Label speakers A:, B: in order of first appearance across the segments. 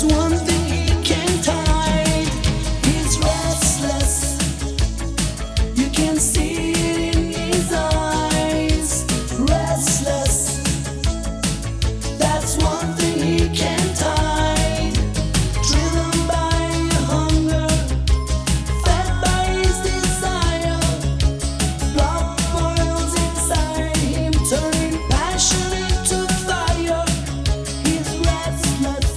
A: one thing he can't hide. He's restless. You can see it in his eyes. Restless. That's one thing he can't hide. Driven by hunger, fed by his desire. Blood boils inside him, turning passion into fire. He's restless.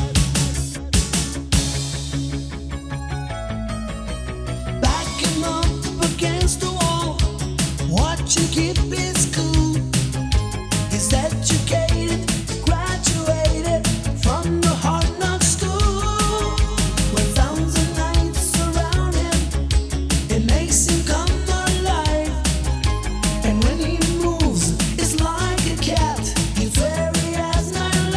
A: Backing up against the wall, watching keep his cool. He's educated, graduated from the hard knock school. When thousand nights surround him, it makes him come alive. And when he moves, it's like a cat. He's wary as night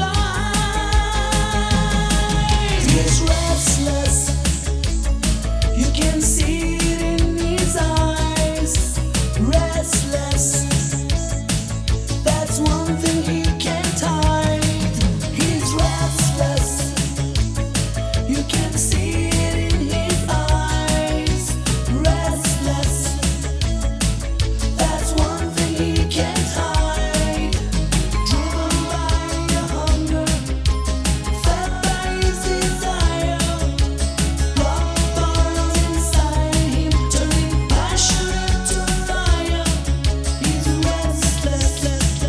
A: lies. He's restless. You can see it in his eyes. Restless. That's one thing he can't hide. He's restless. You can see it in his eyes. Restless. That's one thing he can't hide. Driven by a hunger, fed by his desire. Blood boils inside him, turning passion into fire. He's restless.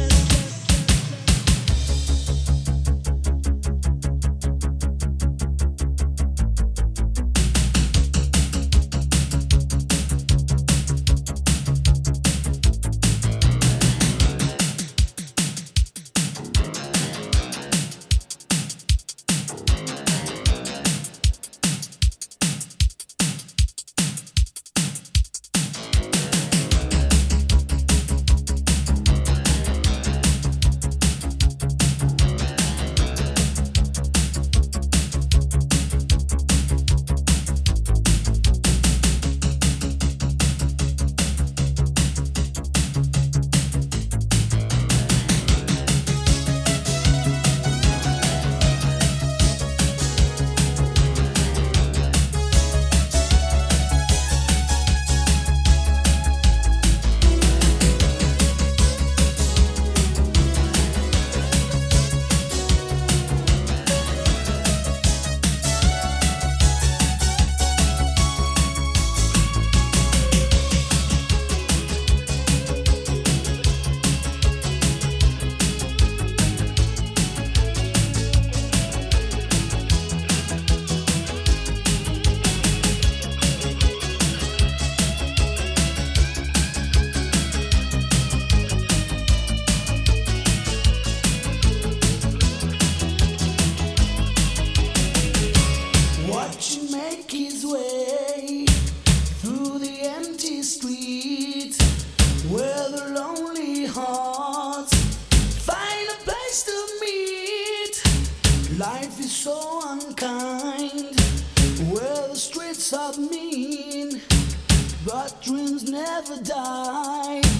A: Watch him make his way through the empty streets, where the lonely hearts find a place to meet. Life is so unkind, where the streets are mean, but dreams never die.